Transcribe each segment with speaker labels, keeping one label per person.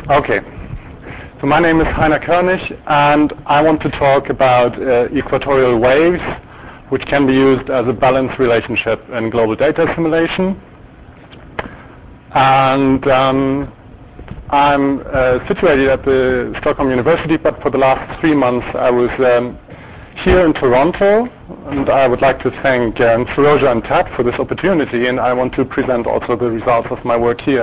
Speaker 1: Okay. So my name is Heiner Körnig, and I want to talk about equatorial waves, which can be used as a balance relationship in global data simulation. And I'm situated at the Stockholm University, but for the last 3 months I was here in Toronto, and I would like to thank Feroja and Tad for this opportunity, and I want to present also the results of my work here.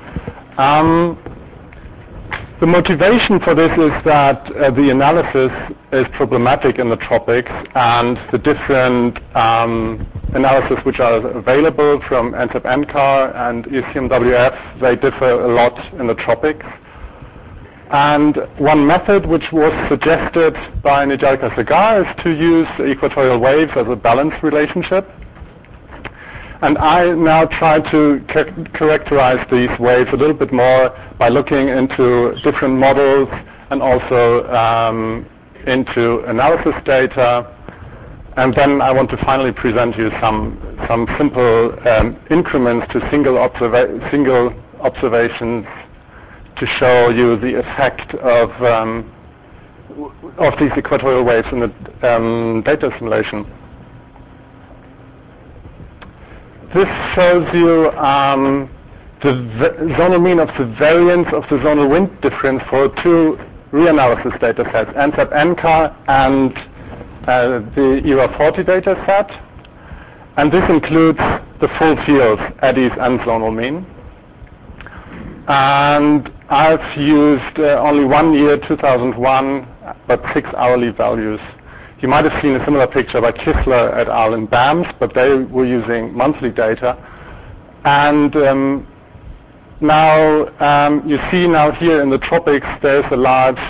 Speaker 1: The motivation for this is that the analysis is problematic in the tropics, and the different analysis which are available from NCEP-NCAR and ECMWF, they differ a lot in the tropics. And one method which was suggested by Nijarika Sagar is to use equatorial waves as a balance relationship. And I now try to characterize these waves a little bit more by looking into different models and also into analysis data. And then I want to finally present you some simple increments to single observations to show you the effect of these equatorial waves in the data simulation. This shows you the zonal mean of the variance of the zonal wind difference for 2 reanalysis data sets, NCEP-NCAR and the ERA40 data set. And this includes the full fields, eddies and zonal mean. And I've used only 1 year, 2001, but 6 hourly values. You might have seen a similar picture by Kissler et al. In BAMS, but they were using monthly data. And now you see now here in the tropics there's a large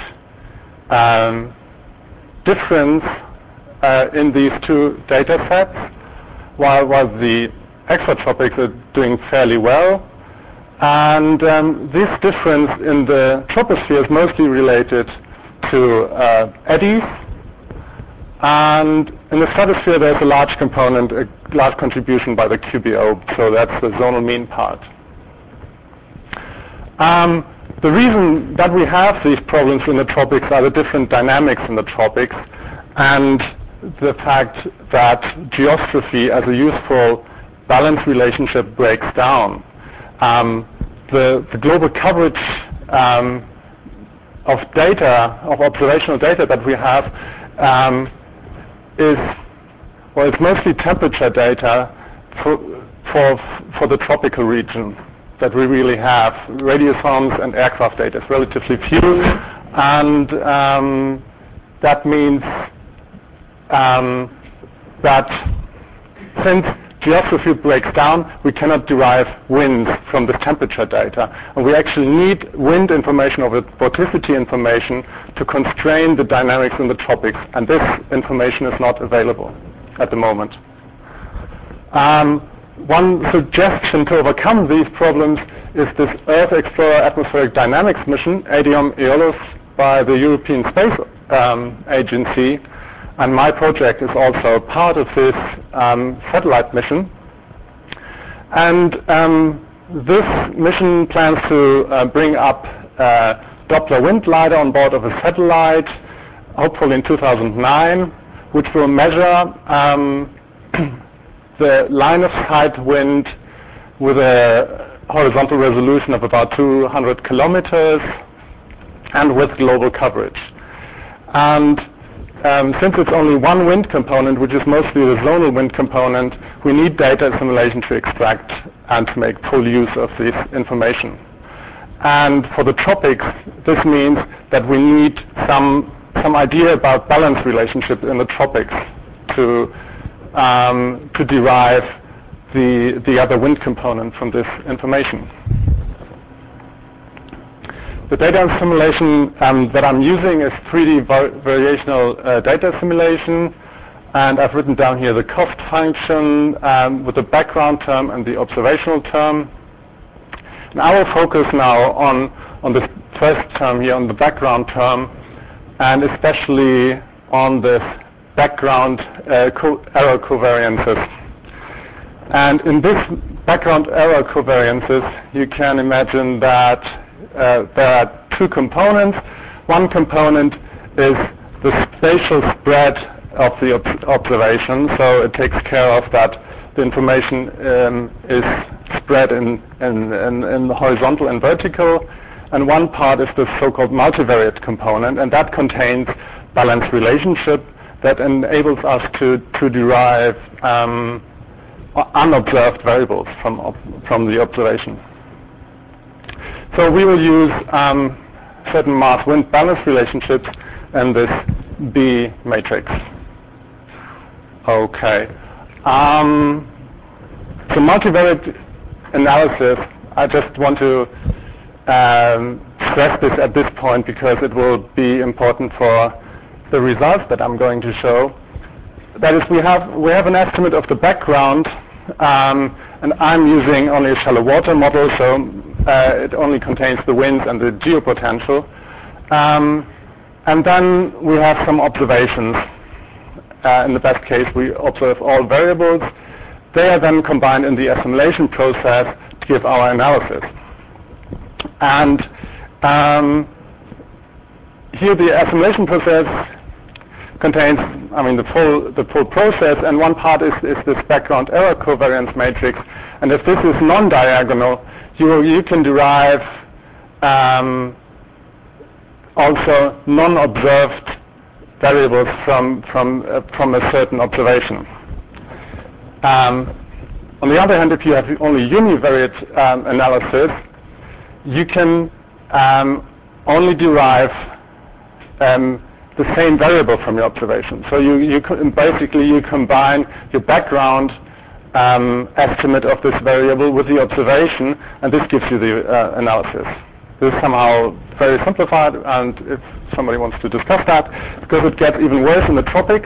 Speaker 1: difference in these 2 data sets, while the extratropics are doing fairly well. And this difference in the troposphere is mostly related to eddies, and in the stratosphere there's a large component, a large contribution by the QBO, so that's the zonal mean part. The reason that we have these problems in the tropics are the different dynamics in the tropics, and the fact that geostrophy as a useful balance relationship breaks down. The global coverage of data, of observational data that we have it's mostly temperature data for the tropical region that we really have. Radiosomes and aircraft data is relatively few, and that means that since geography breaks down, we cannot derive winds from the temperature data. And we actually need wind information or vorticity information to constrain the dynamics in the tropics. And this information is not available at the moment. One suggestion to overcome these problems is this Earth Explorer Atmospheric Dynamics mission, ADIOM-EOLOS, by the European Space Agency. And my project is also part of this satellite mission. And this mission plans to bring up Doppler wind lidar on board of a satellite, hopefully in 2009, which will measure the line of sight wind with a horizontal resolution of about 200 kilometers and with global coverage. And since it's only one wind component, which is mostly the zonal wind component, we need data assimilation to extract and to make full use of this information. And for the tropics, this means that we need some idea about balance relationship in the tropics to derive the other wind component from this information. The data simulation that I'm using is 3D variational data simulation, and I've written down here the cost function with the background term and the observational term. And I will focus now on this first term here, on the background term, and especially on this background error covariances. And in this background error covariances, you can imagine that there are two components. One component is the spatial spread of the observation, so it takes care of that the information is spread in the horizontal and vertical, and one part is the so-called multivariate component, and that contains balance relationship that enables us to derive unobserved variables from the observation. So we will use certain mass-wind balance relationships in this B matrix. Okay. So multivariate analysis, I just want to stress this at this point because it will be important for the results that I'm going to show. That is, we have an estimate of the background, and I'm using only a shallow water model, so it only contains the winds and the geopotential. And then we have some observations. In the best case, we observe all variables. They are then combined in the assimilation process to give our analysis. And here the assimilation process contains, the full process, and one part is this background error covariance matrix. And if this is non-diagonal, you can derive also non-observed variables from a certain observation. On the other hand, if you have only univariate analysis, you can only derive the same variable from your observation. So you combine your background estimate of this variable with the observation, and this gives you the analysis. This is somehow very simplified, and if somebody wants to discuss that, because it gets even worse in the tropics,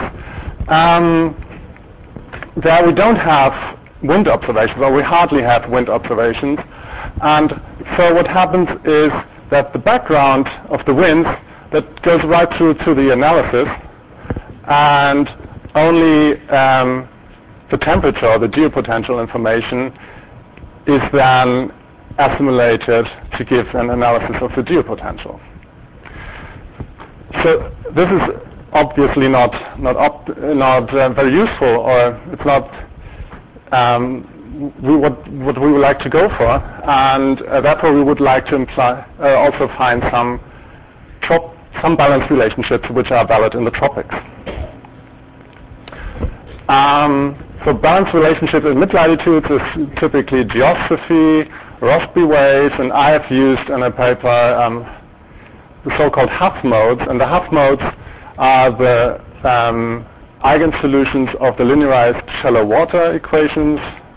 Speaker 1: there we don't have wind observations, or we hardly have wind observations. And so what happens is that the background of the winds that goes right through to the analysis, and only the temperature or the geopotential information is then assimilated to give an analysis of the geopotential. So this is obviously not very useful, or it's not what we would like to go for, and therefore we would like to also find some balance relationships which are valid in the tropics. So balance relationship in mid-latitudes is typically geostrophy, Rossby waves, and I have used in a paper the so-called Huff modes, and the Huff modes are the eigensolutions of the linearized shallow water equations,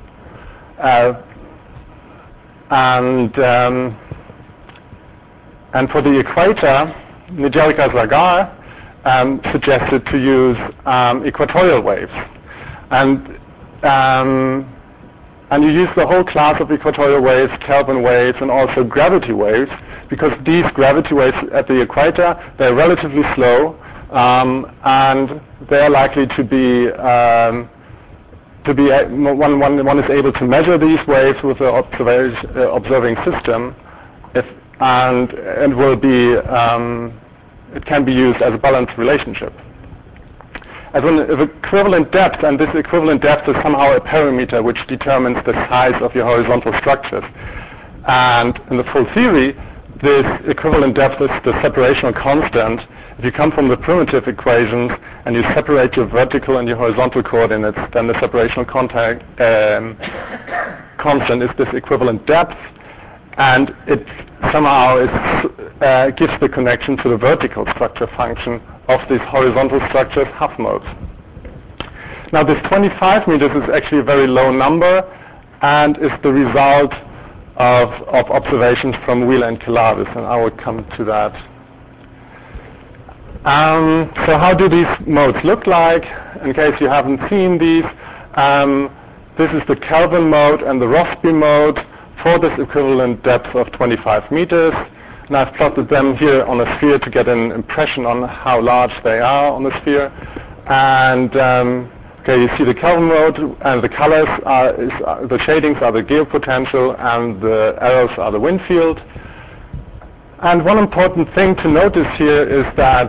Speaker 1: and for the equator, Nijerica Zagar suggested to use equatorial waves, and you use the whole class of equatorial waves, Kelvin waves, and also gravity waves, because these gravity waves at the equator, they're relatively slow, and they're likely to be one is able to measure these waves with the observing system, and will be it can be used as a balanced relationship. As an equivalent depth, and this equivalent depth is somehow a parameter which determines the size of your horizontal structures. And in the full theory, this equivalent depth is the separational constant. If you come from the primitive equations and you separate your vertical and your horizontal coordinates, then the separational constant is this equivalent depth, and it somehow gives the connection to the vertical structure function of these horizontal structures, Huff modes. Now this 25 meters is actually a very low number, and is the result of observations from Wheeler and Kelabis, and I will come to that. So how do these modes look like? In case you haven't seen these, this is the Kelvin mode and the Rossby mode for this equivalent depth of 25 meters. And I've plotted them here on a sphere to get an impression on how large they are on the sphere. And okay, you see the Kelvin mode, and the colors the shadings are the geopotential, and the arrows are the wind field. And one important thing to notice here is that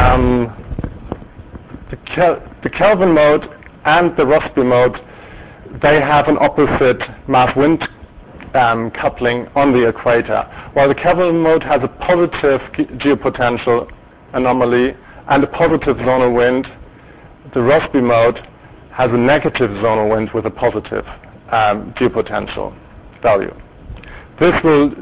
Speaker 1: the Kelvin mode and the Rossby mode, they have an opposite mass-wind coupling on the equator. While the Kelvin mode has a positive geopotential anomaly and a positive zonal wind, the Rossby mode has a negative zonal wind with a positive geopotential value. This will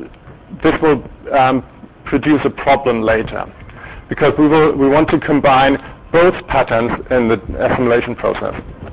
Speaker 1: produce a problem later, because we want to combine both patterns in the assimilation process.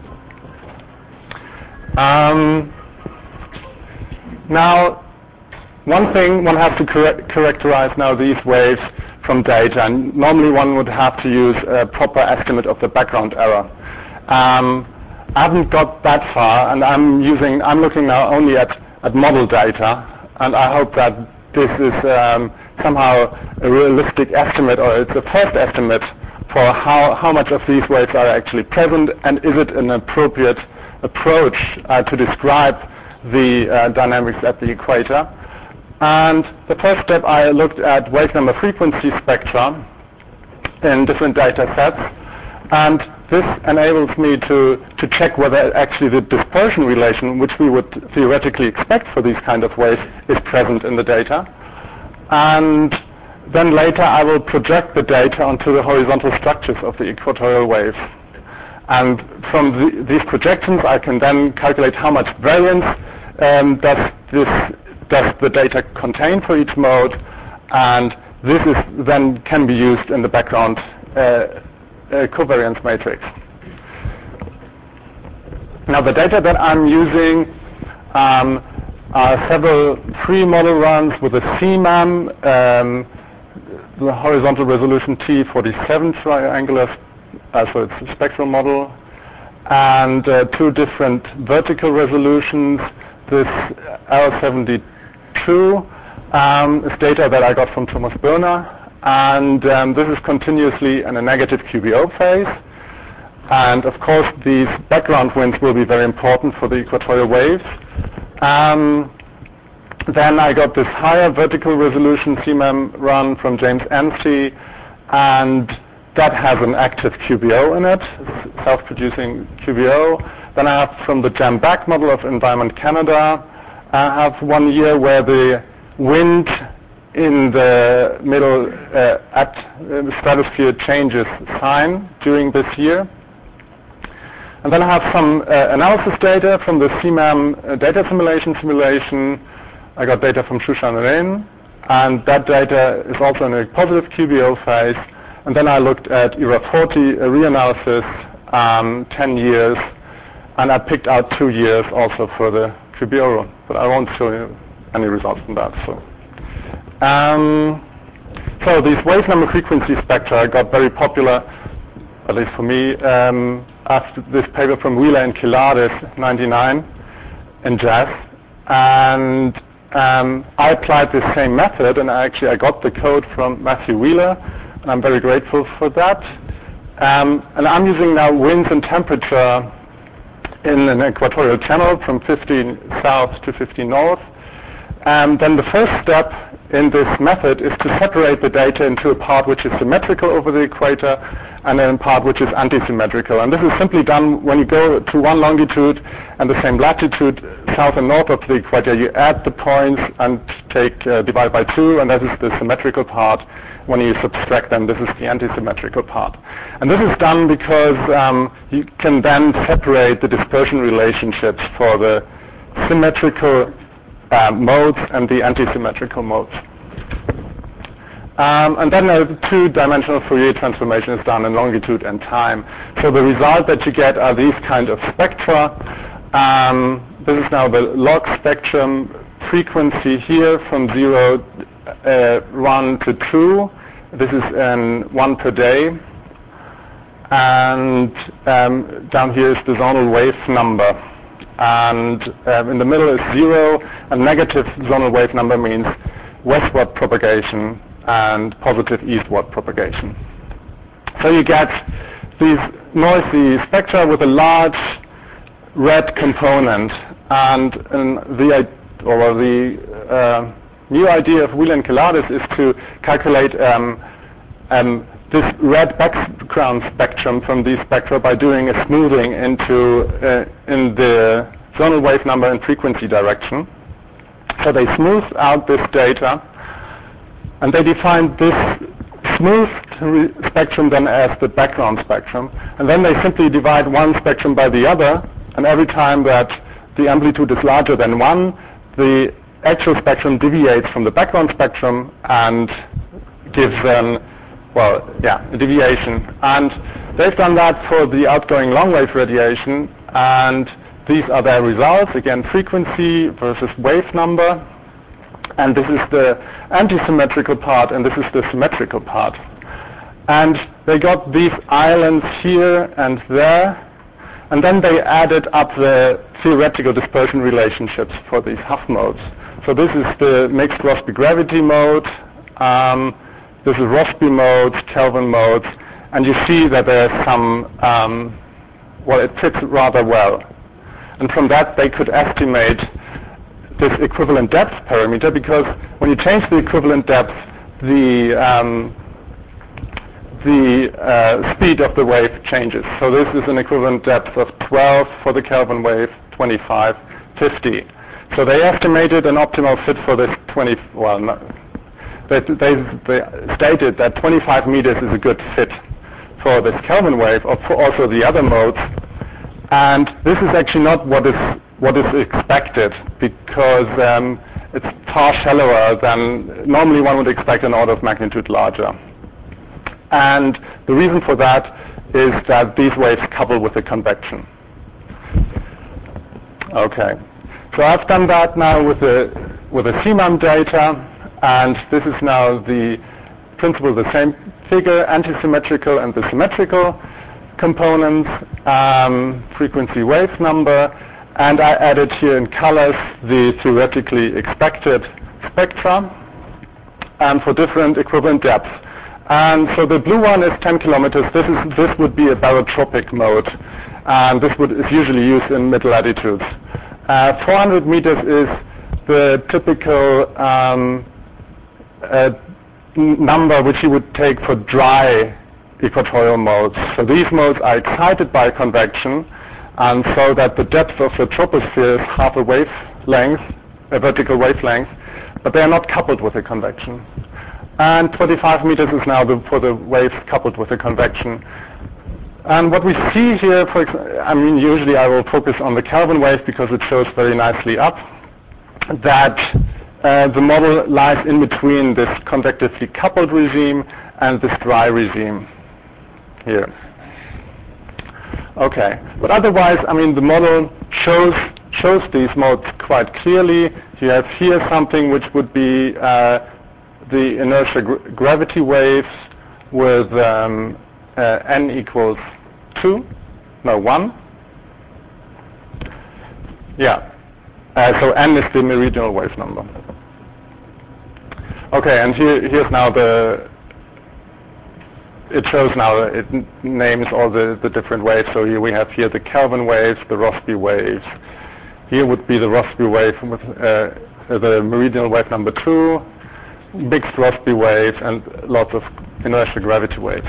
Speaker 1: Now, one thing one has to characterize now these waves from data, and normally one would have to use a proper estimate of the background error. I haven't got that far, and I'm looking now only at model data, and I hope that this is somehow a realistic estimate, or it's a first estimate for how much of these waves are actually present, and is it an appropriate approach to describe the dynamics at the equator. And the first step, I looked at wave number frequency spectra in different data sets, and this enables me to check whether actually the dispersion relation, which we would theoretically expect for these kind of waves, is present in the data. And then later I will project the data onto the horizontal structures of the equatorial waves. And from these projections I can then calculate how much variance does the data contain for each mode, and this then can be used in the background covariance matrix. Now the data that I'm using are several pre-model runs with a CMAM, the horizontal resolution T47 triangular, so it's a spectral model, and two different vertical resolutions. This L72 is data that I got from Thomas Birner, and this is continuously in a negative QBO phase. And of course these background winds will be very important for the equatorial waves. Then I got this higher vertical resolution CMAM run from James Anstey, and that has an active QBO in it, self-producing QBO. Then I have from the JAM-BAC model of Environment Canada, I have 1 year where the wind in the middle stratosphere changes sign during this year. And then I have some analysis data from the CMAM data simulation. I got data from Shushan Ren, and that data is also in a positive QBO phase. And then I looked at ERA40 reanalysis, 10 years, and I picked out 2 years also for the QBO, but I won't show you any results from that. So these wave number frequency spectra got very popular, at least for me, after this paper from Wheeler and Kiladis, 99, in JAS. And I applied the same method, and I got the code from Matthew Wheeler, and I'm very grateful for that. And I'm using now winds and temperature in an equatorial channel from 15 south to 15 north. And then the first step in this method is to separate the data into a part which is symmetrical over the equator and then a part which is anti-symmetrical. And this is simply done when you go to one longitude and the same latitude, south and north of the equator. You add the points and divide by 2, and that is the symmetrical part. When you subtract them, this is the anti-symmetrical part. And this is done because you can then separate the dispersion relationships for the symmetrical modes and the anti-symmetrical modes. And then a two-dimensional Fourier transformation is done in longitude and time. So the result that you get are these kind of spectra. This is now the log spectrum frequency here from 0, 1 to 2. This is 1 per day. And down here is the zonal wave number. And in the middle is 0, and negative zonal wave number means westward propagation and positive eastward propagation. So you get these noisy spectra with a large red component, and the new idea of Wheeler and Kelades is to calculate this red background spectrum from these spectra by doing a smoothing into in the zonal wave number and frequency direction. So they smooth out this data, and they define this smoothed spectrum then as the background spectrum, and then they simply divide one spectrum by the other, and every time that the amplitude is larger than 1, the actual spectrum deviates from the background spectrum and gives them, a deviation. And they've done that for the outgoing long-wave radiation, and these are their results. Again, frequency versus wave number, and this is the anti-symmetrical part, and this is the symmetrical part. And they got these islands here and there, and then they added up the theoretical dispersion relationships for these Huff modes. So this is the mixed Rossby gravity mode, this is Rossby modes, Kelvin modes, and you see that there's some, it fits rather well. And from that they could estimate this equivalent depth parameter, because when you change the equivalent depth, the speed of the wave changes. So this is an equivalent depth of 12 for the Kelvin wave, 25, 50. So they estimated an optimal fit for this they stated that 25 meters is a good fit for this Kelvin wave, or for also the other modes. And this is actually not what is expected, because it's far shallower than normally one would expect, an order of magnitude larger. And the reason for that is that these waves couple with the convection. Okay, so I've done that now with the CMAM data, and this is now the principle, the same figure, anti-symmetrical and the symmetrical components, frequency wave number, and I added here in colors the theoretically expected spectra for different equivalent depths. And so the blue one is 10 kilometers. This would be a barotropic mode, and this is usually used in mid-latitudes. 400 meters is the typical number which you would take for dry equatorial modes. So these modes are excited by convection, and so that the depth of the troposphere is half a wavelength, a vertical wavelength, but they are not coupled with a convection. And 25 meters is now for the waves coupled with a convection. And what we see here, usually I will focus on the Kelvin wave because it shows very nicely up that the model lies in between this convectively coupled regime and this dry regime here. Okay, but otherwise, the model shows these modes quite clearly. You have here something which would be the inertia gravity waves with n equals 1. Yeah, so n is the meridional wave number. Okay, and here's now it shows now, it names all the different waves. So here we have here the Kelvin waves, the Rossby waves. Here would be the Rossby wave with the meridional wave number 2, mixed Rossby waves, and lots of inertia gravity waves.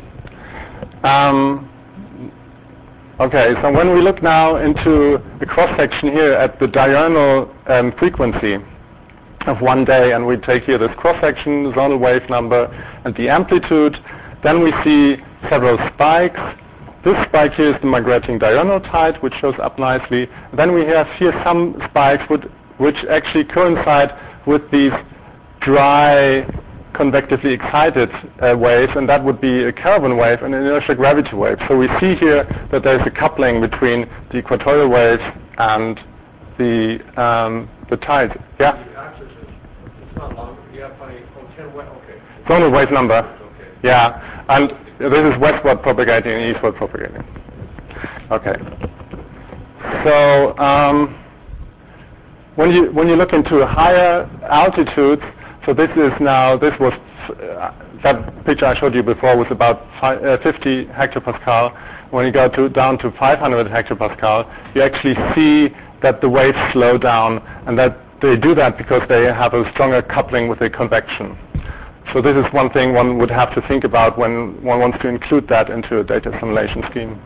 Speaker 1: Okay, so when we look now into the cross-section here at the diurnal frequency of one day, and we take here this cross-section, zonal wave number, and the amplitude, then we see several spikes. This spike here is the migrating diurnal tide, which shows up nicely. Then we have here some spikes which actually coincide with these dry, convectively excited waves, and that would be a Kelvin wave and an inertial gravity wave. So we see here that there's a coupling between the equatorial waves and the tides. Yeah?
Speaker 2: The axis it's not long. You have plenty. 10 wave. Okay.
Speaker 1: Zonal wave number.
Speaker 2: Okay.
Speaker 1: Yeah, and this is westward propagating and eastward propagating. Okay. So when you look into higher altitudes, so this was that picture I showed you before was about 50 hectopascal. When you go down to 500 hectopascal, you actually see that the waves slow down, and that they do that because they have a stronger coupling with the convection. So this is one thing one would have to think about when one wants to include that into a data assimilation scheme.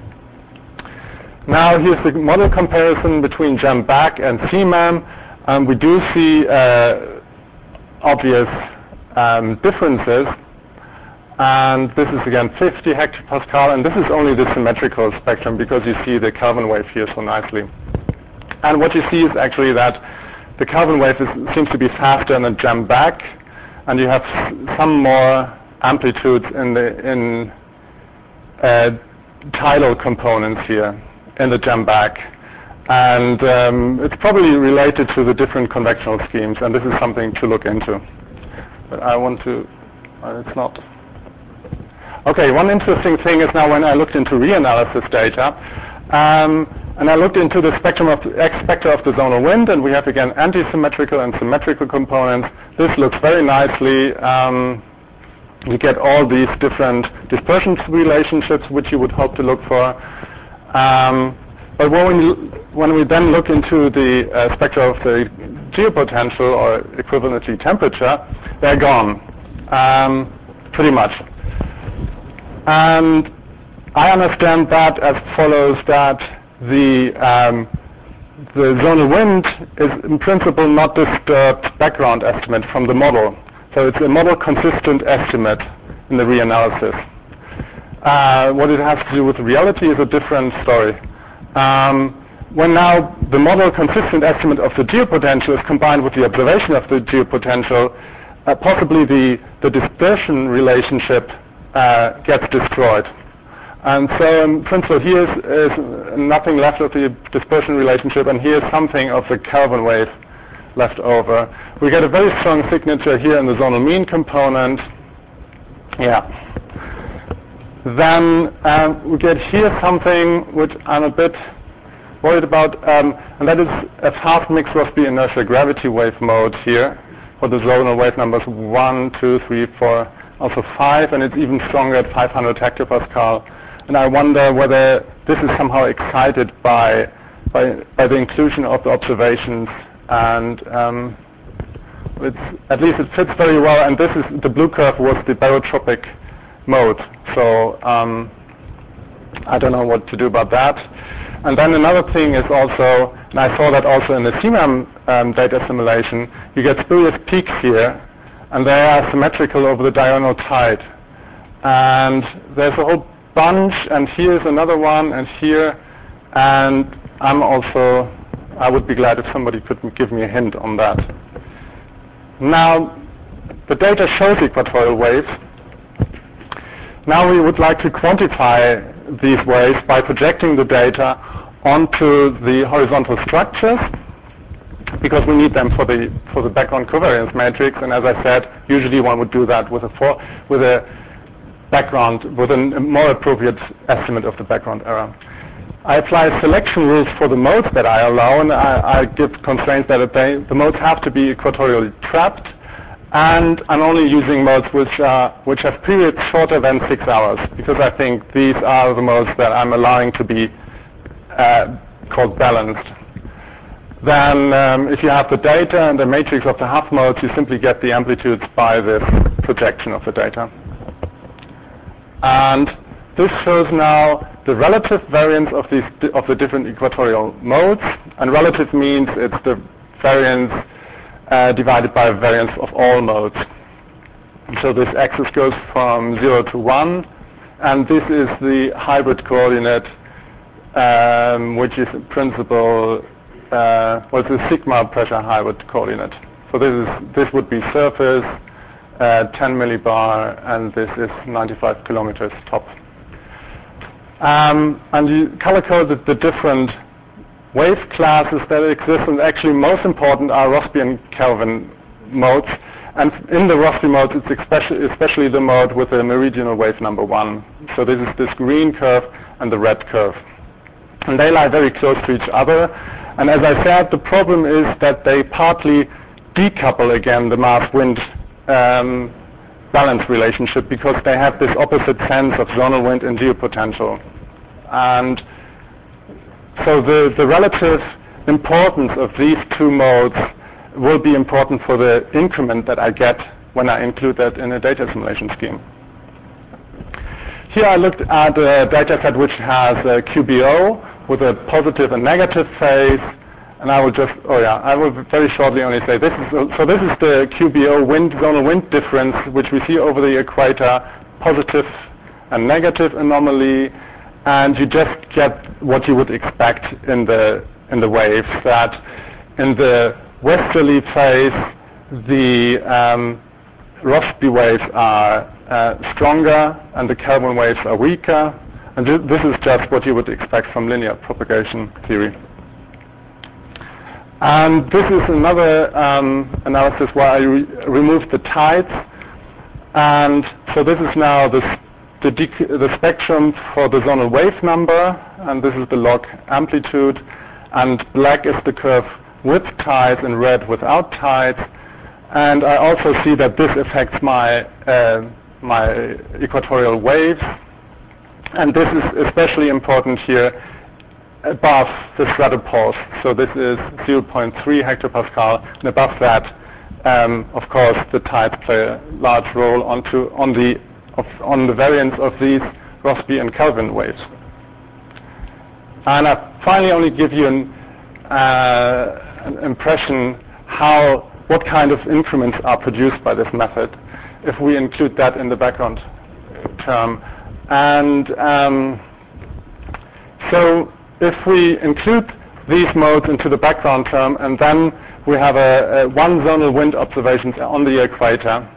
Speaker 1: Now here's the model comparison between GEM-BACK and CMAM. We do see obvious differences. And this is again 50 hectopascal, and this is only the symmetrical spectrum because you see the Kelvin wave here so nicely. And what you see is actually that the Kelvin wave seems to be faster in the GEM-BACK, and you have some more amplitudes in tidal components here in the GEM-BACK. And it's probably related to the different convectional schemes, and this is something to look into. But I want to, it's not. Okay, one interesting thing is now when I looked into reanalysis data, and I looked into the spectrum of the X spectra of the zonal wind, and we have again anti-symmetrical and symmetrical components. This looks very nicely. You get all these different dispersion relationships which you would hope to look for. But when we then look into the spectra of the geopotential or equivalently temperature, they're gone, pretty much. And I understand that as follows, that the zonal wind is in principle not disturbed background estimate from the model. So it's a model consistent estimate in the reanalysis. What it has to do with reality is a different story. When now the model consistent estimate of the geopotential is combined with the observation of the geopotential, possibly the dispersion relationship gets destroyed. And so in principle here is nothing left of the dispersion relationship, and here's something of the Kelvin wave left over. We get a very strong signature here in the zonal mean component. Yeah. Then we get here something which I'm a bit worried about, and that is a half mixed Rossby inertial gravity wave mode here for the zonal wave numbers 1, 2, 3, 4, also 5, and it's even stronger at 500 hectopascal. And I wonder whether this is somehow excited by the inclusion of the observations, and at least it fits very well. And this is the blue curve was the barotropic mode. So I don't know what to do about that. And then another thing is also, and I saw that also in the CMAM data simulation, you get spurious peaks here, and they are symmetrical over the diurnal tide. And there's a whole bunch, and here's another one, and here, and I would be glad if somebody could give me a hint on that. Now, the data shows equatorial waves. Now we would like to quantify these waves by projecting the data onto the horizontal structures, because we need them for the background covariance matrix. And as I said, usually one would do that with a more appropriate estimate of the background error. I apply selection rules for the modes that I allow, and I give constraints that the modes have to be equatorially trapped, and I'm only using modes which have periods shorter than 6 hours, because I think these are the modes that I'm allowing to be called balanced. Then if you have the data and the matrix of the half modes, you simply get the amplitudes by this projection of the data. And this shows now the relative variance of the different equatorial modes, and relative means it's the variance divided by variance of all modes. So this axis goes from 0 to 1, and this is the hybrid coordinate, which is in principle it's a sigma pressure hybrid coordinate. So this would be surface 10 millibar, and this is 95 kilometers top. And you color code the different wave classes that exist, and actually most important are Rossby and Kelvin modes. And in the Rossby modes, it's especially the mode with the meridional wave number 1. So this is this green curve and the red curve. And they lie very close to each other. And as I said, the problem is that they partly decouple again the mass-wind balance relationship, because they have this opposite sense of zonal wind and geopotential. And so the relative importance of these two modes will be important for the increment that I get when I include that in a data assimilation scheme. Here I looked at a data set which has a QBO with a positive and negative phase, and I will very shortly only say this is the QBO zonal wind difference which we see over the equator, positive and negative anomaly, and you just get what you would expect in the waves, that in the westerly phase the Rossby waves are stronger and the Kelvin waves are weaker, and this is just what you would expect from linear propagation theory. And this is another analysis where I removed the tides, and so this is now the spectrum for the zonal wave number, and this is the log amplitude, and black is the curve with tides and red without tides. And I also see that this affects my equatorial waves, and this is especially important here above the stratopause. So this is 0.3 hectopascal, and above that, of course, the tides play a large role on the variance of these Rossby and Kelvin waves. And I finally only give you an impression what kind of increments are produced by this method if we include that in the background term. And so if we include these modes into the background term, and then we have one zonal wind observations on the equator,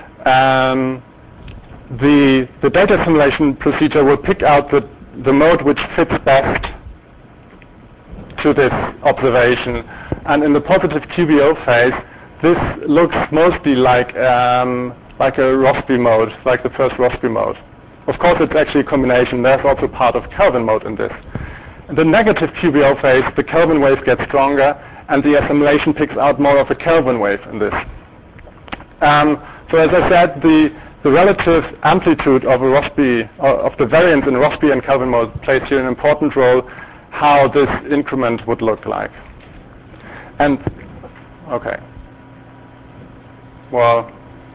Speaker 1: the data assimilation procedure will pick out the mode which fits best to this observation. And in the positive QBO phase, this looks mostly like a Rossby mode, like the first Rossby mode. Of course, it's actually a combination. There's also part of Kelvin mode in this. In the negative QBO phase, the Kelvin wave gets stronger, and the assimilation picks out more of a Kelvin wave in this. So as I said, the relative amplitude of the variance in Rossby and Kelvin mode plays here an important role, how this increment would look like. And okay. Well,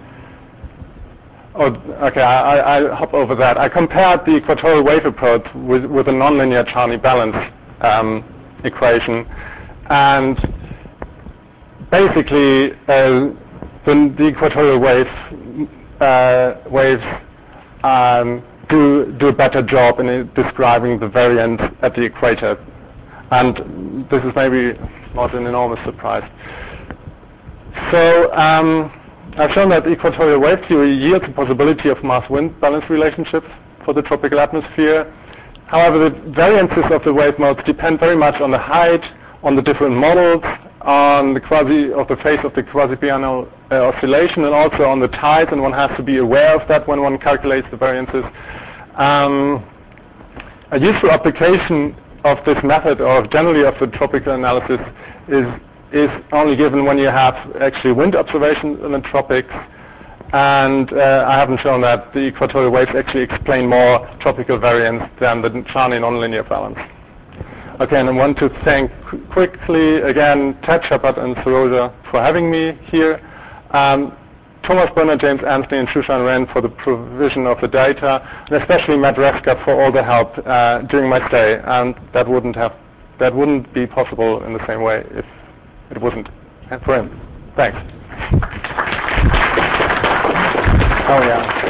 Speaker 1: I hop over that. I compared the equatorial wave approach with a nonlinear Charney balance equation, and basically the equatorial waves do a better job in describing the variance at the equator, and this is maybe not an enormous surprise. So I've shown that equatorial wave theory yields the possibility of mass-wind balance relationships for the tropical atmosphere. However, the variances of the wave modes depend very much on the height, on the different models, on the phase of the quasi-biennial oscillation, and also on the tides, and one has to be aware of that when one calculates the variances. A useful application of this method, or generally of the tropical analysis, is only given when you have actually wind observations in the tropics, and I haven't shown that the equatorial waves actually explain more tropical variance than the Charney nonlinear balance. Okay, and I want to thank quickly again Ted Shepard and Saroja for having me here, Thomas Brenner, James Anthony, and Shushan Ren for the provision of the data, and especially Matt Reska for all the help during my stay. And that wouldn't be possible in the same way if it wasn't for him. Thanks. Oh yeah.